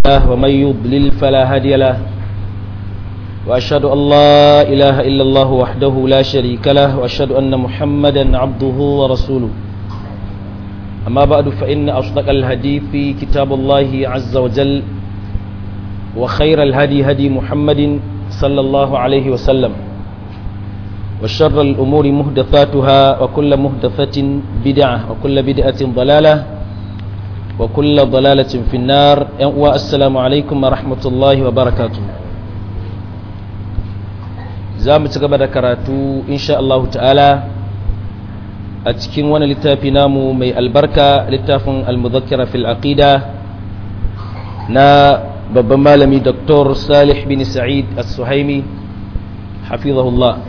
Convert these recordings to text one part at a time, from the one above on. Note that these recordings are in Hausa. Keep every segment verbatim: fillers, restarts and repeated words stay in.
له ومن يضلل فلا هادي له وأشهد أن لا إله إلا الله وحده لا شريك له وأشهد أن محمدا عبده ورسوله أما بعد فإن أصدق الحديث كتاب الله عز وجل وخير الهدي هدي محمد صلى الله عليه وسلم وشر الأمور محدثاتها وكل محدثة بدعة وكل بدعة ضلالة وكل ضلالة في النار والسلام عليكم ورحمة الله وبركاته زام تقبل كراتو إن شاء الله تعالى أتكين وانا لتافي نامو مي البركة لتافن المذكرة في العقيدة نا babban malami Doktor Salih bin Sa'id As-Suhaimi hafizahullah.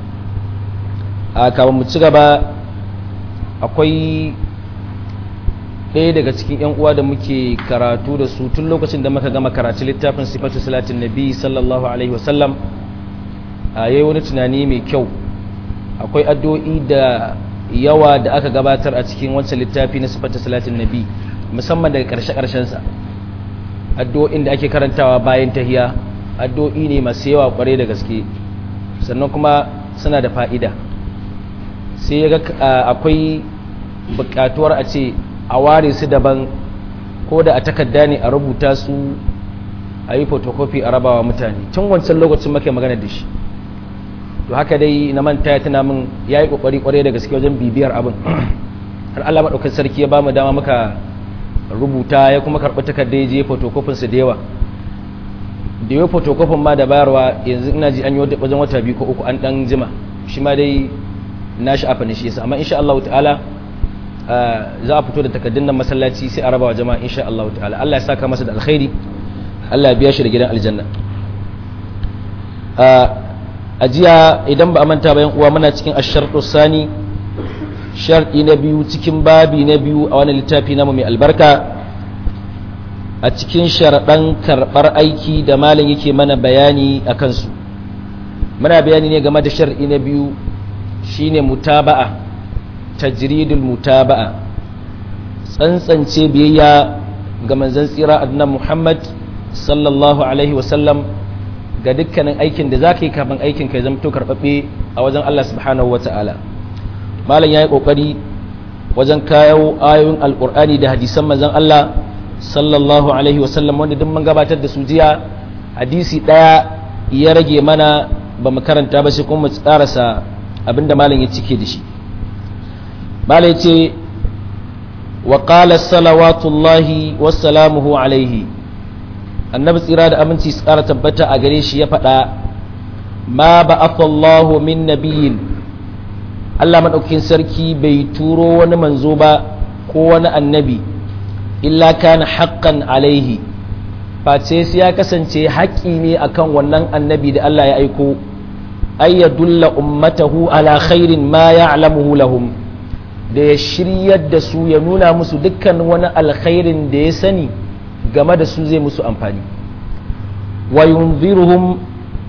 A kafin mu ci gaba akwai ɗaya daga cikin ƴan uwa da muke karatu da su tun lokacin da muka gama karatu littafin sifatu salatin nabi sallallahu alaihi wasallam a yayi wani tunani mai kyau. Akwai addu'o'i da yawa da aka gabatar a cikin wancan littafi na sifatu salatin nabi musamman daga ƙarshe-ƙarshen sa. Addu'o'in da ake karantawa bayan tahiya addu'o'i ne masu yawa kware da gaske sannan kuma suna da fa'ida sai ya ga akwai buƙatuwar a ce a ware su daban ko da a takarda ne a rubuta su a yi photocopy a rabawa mutane tun wancan lokacin muke magana da shi to haka dai na manta ya tuna min ya yi ƙoƙari kware da gaske wajen bibiyar abin har Allah maɗaukar sarki ya ba mu dama muka rubuta ya kuma karɓi takarda ya je fotokofinsu da yawa da yawa fotokofin ma da bayarwa yanzu ina ji an yi wajen wata biyu ko uku an ɗan jima shi ma dai na sha'afa ne shi yasa amma insha Allah ta'ala za a fito da takardun nan masallaci sai a raba wa jama'a insha Allah ta'ala Allah ya saka masa da alkhairi Allah ya biya shi da gidan aljanna a jiya idan ba a manta ba yan uwa muna cikin ash-shartu sani sharɗi na biyu cikin babi na biyu a wani littafi namu mai albarka a cikin sharaɗan karɓar aiki da malam yake mana bayani a kansu muna bayani ne game da sharɗi na biyu shine mutaba'a tajridul mutaba'a tsantsance biyayya ga manzon tsira annabi Muhammad sallallahu alaihi wasallam ga dukkanin aikin da zaka yi kafin aikin ka zama to karɓaɓɓe a wajen Allah subhanahu wataala malam ya yi ƙoƙari wajen kawo ayoyin alƙur'ani da hadisan manzon Allah sallallahu alaihi wasallam wanda duk mun gabatar da su jiya hadisi ɗaya ya rage mana ba mu karanta ba sai kuma mu tsarasa abinda malam ya cike da shi malam ya ce wa qala salawatullahi wassalamuhu alaihi annabi tsira da aminci tsara tabbata a gare shi ya faɗa ma ba'athallahu min nabiyyin Allah maɗaukin sarki bai turo wani manzo ba ko wani annabi illa kana haqqan alaihi face sai ya kasance haƙƙi ne akan wannan annabi da Allah ya aiko ay yadulla ummatahu ala khairin ma ya'lamuhu lahum da ya shiryar da su ya nuna musu dukkan wani alkhairin da ya sani game da su zai musu amfani wa yunziruhum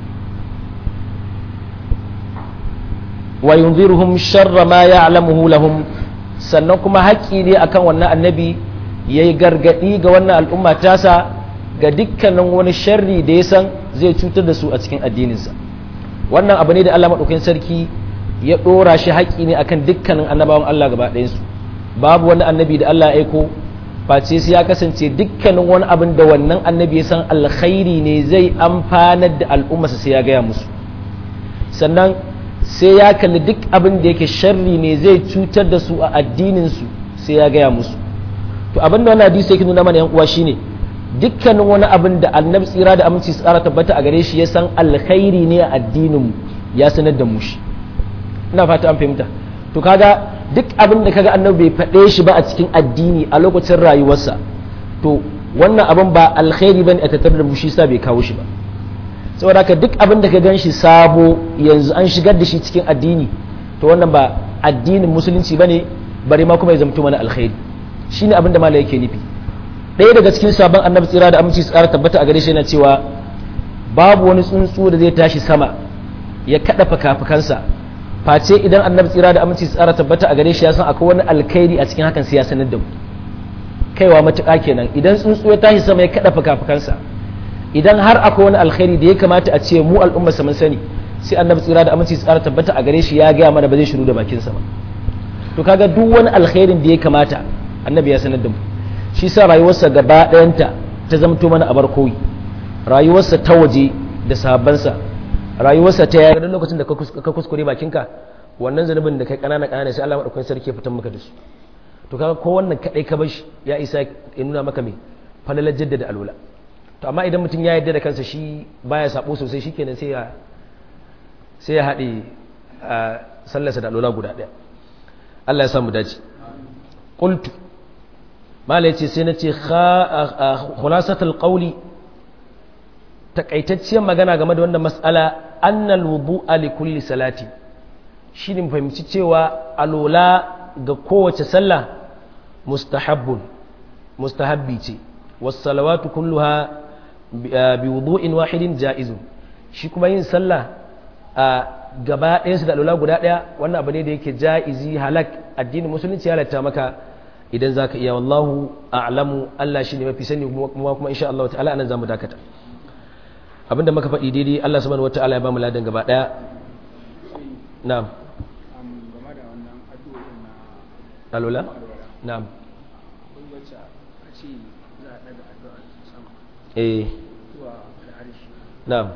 wa yunziruhum sharra ma ya'lamuhu lahum sannan kuma haƙƙi ne akan wannan annabi yayi gargadi ga wannan al'umma tasa ga dukkanin wani sharri da ya san zai cutar da su a cikin addininsa wannan abu ne da Allah madaukakin sarki ya dora shi haƙƙi ne akan dukkanin annabawan Allah gaba ɗayan su babu wani annabi da Allah ya aiko face sai ya kasance dukkanin wani abin da wannan annabi ya san alkhairi ne zai amfanar da al'ummarsa sai ya gaya musu sannan sai ya kalli duk abin da yake sharri ne zai cutar da su a addininsu sai ya gaya musu to abin da wannan hadisi yake nuna mana yan uwa shine dukkanin wani abin da annabi tsira da aminci tsara tabbata a gare shi ya san alkhairi ne a addininmu ya sanar da mu shi ina fata an fahimta to kaga duk abin da kaga annabi bai faɗe shi ba a cikin addini a lokacin rayuwarsa to wannan abin ba alkhairi bane a tattare da mu shi sa bai kawo shi ba saboda haka duk abin da ka gan shi sabo yanzu an shigar da shi cikin addini to wannan ba addinin musulunci bane bari ma kuma ya zamto mana alkhairi shine abin da malai yake nufi ɗaya daga cikin sabon annabi tsira da aminci tsara tabbata a gare shi yana cewa babu wani tsuntsu da zai tashi sama ya kada fakafakansa face idan annabi tsira da aminci tsara tabbata a gare shi ya san akwai wani alkhairi a cikin hakan sai ya sanar da mu kaiwa matuƙa kenan idan tsuntsu ya tashi sama ya kada fuka-fukansa idan har akwai wani alkhairi da ya kamata a ce mu al'umma mun sani sai annabi tsira da aminci tsara tabbata a gare shi ya gaya mana ba zai shiru da bakinsa ba to kaga duk wani alkhairin da ya kamata annabi ya sanar da mu shi sa rayuwarsa gaba ɗayanta ta zamto mana abar koyi rayuwarsa ta waje da sahabbansa rayuwarsa ta yaya lokacin da ka kuskure bakinka wannan zanubin da kai kanana kanana sai Allah madaukakin sarki ya fitar maka da su to kaga ko wannan kadai ka bashi ya isa ya nuna maka me falalar jaddada alwala to amma idan mutum ya yarda da kansa shi baya sabo sosai shikenan sai ya sai ya haɗe sallarsa da alwala guda ɗaya Allah ya samu dace qultu mala yace sai nace khulasatul qawli takaitacciyar magana game da wannan mas'ala annal wudu'a li kulli salati shine mu fahimci cewa alwala ga kowace sallah mustahabbun mustahabbi ce was salawatu kulluha bi wudu'in wahidin jaizun shi kuma yin sallah a gaba ɗayan su da alwala guda ɗaya wannan abu ne da yake jaizi halak addinin musulunci ya halatta maka idan zaka iya wallahu a'lamu Allah shine mafi sani kuma kuma insha Allah ta'ala anan zamu dakata abinda muka faɗi daidai Allah subhanahu wataala ya ba mu ladan gaba ɗaya na'am alwala na'am eh na'am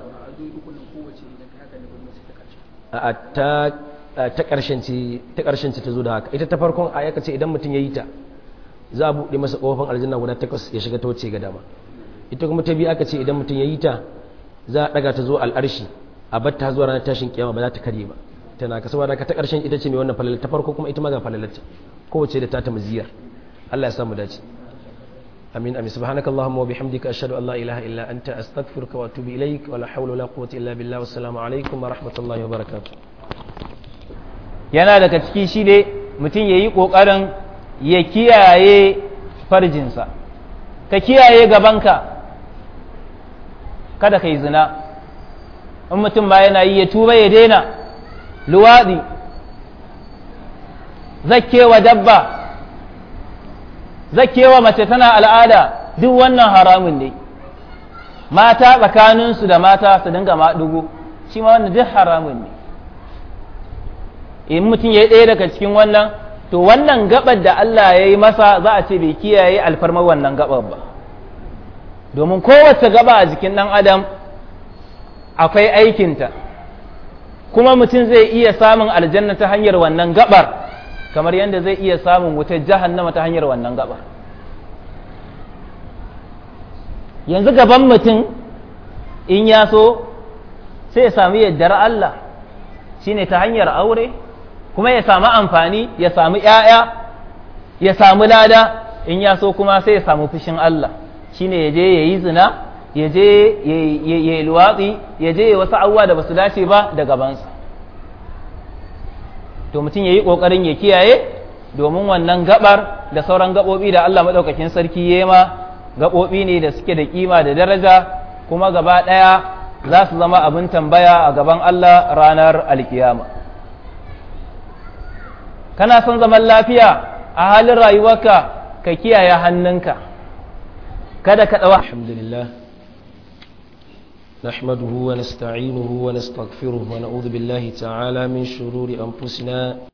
a ta ta karshen ci ta karshen ci ta zo da haka ita ta farkon ayaka ce idan mutum yayi ta za a buɗe masa kofar aljanna guda takwas ya shiga ta wuce ga dama ita kuma ta biyu aka ce idan mutum yayi ta za a daga ta zo al'arshi a batta zuwa ranar tashin kiyama ba za ta karye ba tana ka saboda ka ta karshen ita ce mai wannan falalar ta farko kuma ita ma ga falalarta kowace da ta ta maziyar Allah ya samu dace amin amin subhanakallahumma wa bihamdika ashhadu an la ilaha illa anta astaghfiruka wa atubu ilaik wa la hawla wa la quwwata illa billah wassalamu alaikum wa rahmatullahi wa barakatuh yana daga ciki shi dai mutum yayi kokarin ya kiyaye farjinsa ka kiyaye gabanka kada kai zina in mutum ba yana yi ya tuba ya daina luwadi zakkewa dabba zakkewa mace tana al'ada duk wannan haramun ne mata tsakaninsu da mata su dinga maɗugo shi ma wannan duk haramun ne in mutum ya yi ɗaya daga cikin wannan to wannan gabar da Allah ya yi masa za a ce bai kiyaye alfarmar wannan gabar ba domin kowace gaba a jikin ɗan adam akwai aikinta kuma mutum zai iya samun aljanna ta hanyar wannan gabar kamar yadda zai iya samun wutar jahannama ta hanyar wannan gabar yanzu gaban mutum in ya so sai ya sami yardar Allah shine ta hanyar aure kuma ya samu amfani ya samu ‘ya'ya ya samu lada in ya so kuma sai ya samu fushin Allah shine ya je ya yi zina ya je ya yi luwatsi ya je wasu abubuwa da ba su dace ba da gabansa to mutum ya yi ƙoƙarin ya kiyaye domin wannan gabar da sauran gaɓoɓi da Allah maɗaukakin sarki ya ma gaɓoɓi ne da suke da ƙima da daraja kuma gaba ɗaya za su zama abin tambaya a gaban Allah ranar alkiyama kana son zaman lafiya a halin rayuwarka ka kiyaye hannunka kada ka ɗawa alhamdulillah نحمده ونستعينه ونستغفره ونعوذ بالله تعالى من شرور أنفسنا